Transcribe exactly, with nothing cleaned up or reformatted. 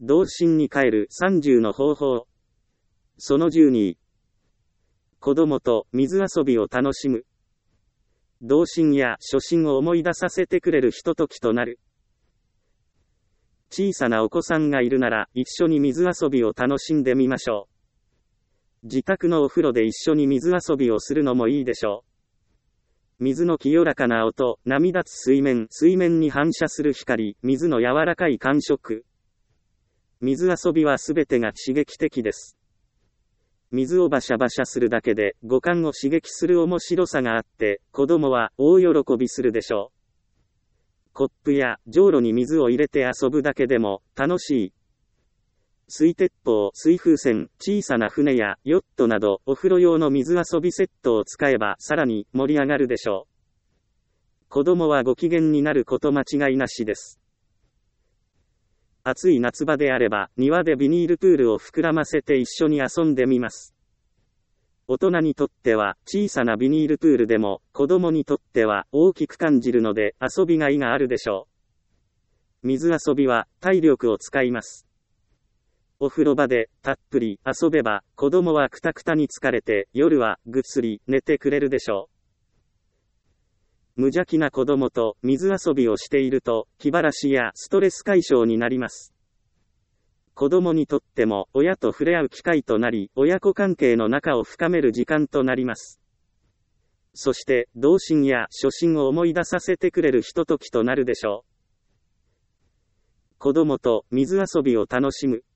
童心に帰るさんじゅうの方法。そのじゅうに。子供と水遊びを楽しむ。童心や初心を思い出させてくれるひとときとなる。小さなお子さんがいるなら一緒に水遊びを楽しんでみましょう。自宅のお風呂で一緒に水遊びをするのもいいでしょう。水の清らかな音、波立つ水面、水面に反射する光、水の柔らかい感触。水遊びはすべてが刺激的です。水をバシャバシャするだけで五感を刺激する面白さがあって、子供は大喜びするでしょう。コップやじょうろに水を入れて遊ぶだけでも楽しい。水鉄砲、水風船、小さな船やヨットなどお風呂用の水遊びセットを使えばさらに盛り上がるでしょう。子供はご機嫌になること間違いなしです。暑い夏場であれば庭でビニールプールを膨らませて一緒に遊んでみます。大人にとっては小さなビニールプールでも子供にとっては大きく感じるので遊びがいがあるでしょう。水遊びは体力を使います。お風呂場でたっぷり遊べば子供はくたくたに疲れて夜はぐっすり寝てくれるでしょう。無邪気な子供と水遊びをしていると気晴らしやストレス解消になります。子供にとっても親と触れ合う機会となり、親子関係の仲を深める時間となります。そして童心や初心を思い出させてくれるひとときとなるでしょう。子供と水遊びを楽しむ。